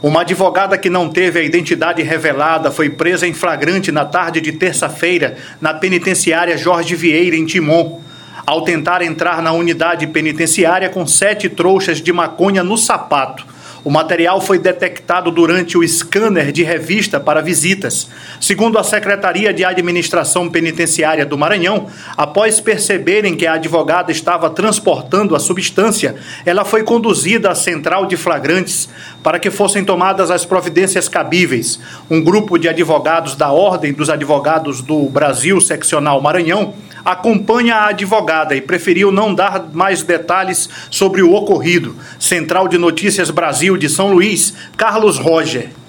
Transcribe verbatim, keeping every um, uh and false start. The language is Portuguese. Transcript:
Uma advogada que não teve a identidade revelada foi presa em flagrante na tarde de terça-feira na penitenciária Jorge Vieira, em Timon, ao tentar entrar na unidade penitenciária com sete trouxas de maconha no sapato. O material foi detectado durante o scanner de revista para visitas. Segundo a Secretaria de Administração Penitenciária do Maranhão, após perceberem que a advogada estava transportando a substância, ela foi conduzida à central de flagrantes para que fossem tomadas as providências cabíveis. Um grupo de advogados da Ordem dos Advogados do Brasil, Seccional Maranhão, acompanha a advogada e preferiu não dar mais detalhes sobre o ocorrido. Central de Notícias Brasil de São Luís, Carlos Roger.